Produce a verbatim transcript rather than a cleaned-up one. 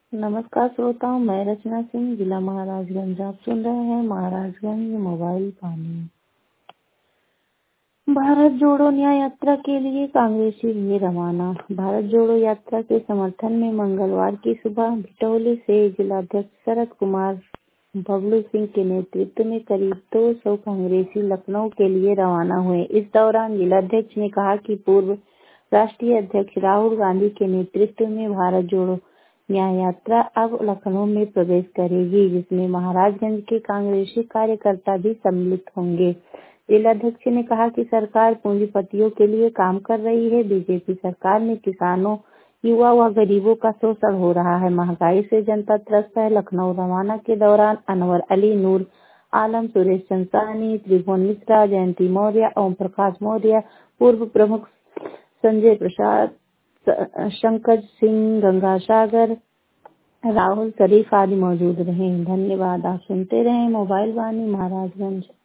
नमस्कार श्रोताओं, मैं रचना सिंह, जिला महाराजगंज। आप सुन रहे हैं महाराजगंज मोबाइल पानी। भारत जोड़ो न्याय यात्रा के लिए कांग्रेसी हुए रवाना। भारत जोड़ो यात्रा के समर्थन में मंगलवार की सुबह भिटौली से जिलाध्यक्ष शरद कुमार बबलू सिंह के नेतृत्व में करीब दो सौ कांग्रेसी लखनऊ के लिए रवाना हुए। इस दौरान जिलाध्यक्ष ने कहा कि पूर्व राष्ट्रीय अध्यक्ष राहुल गांधी के नेतृत्व में भारत जोड़ो न्याय यात्रा अब लखनऊ में प्रवेश करेगी, जिसमें महाराजगंज के कांग्रेसी कार्यकर्ता भी सम्मिलित होंगे। जिलाध्यक्ष ने कहा कि सरकार पूंजीपतियों के लिए काम कर रही है। बीजेपी सरकार में किसानों, युवा व गरीबों का शोषण हो रहा है। महंगाई से जनता त्रस्त है। लखनऊ रवाना के दौरान अनवर अली, नूर आलम, सुरेश चंसानी, त्रिभुवन मिश्रा, जयंती मौर्य, ओम प्रकाश मौर्य, पूर्व प्रमुख संजय प्रसाद, शंकर सिंह, गंगा सागर, राहुल शरीफ आदि मौजूद रहे। धन्यवाद। आप सुनते रहें मोबाइल वाणी महाराजगंज।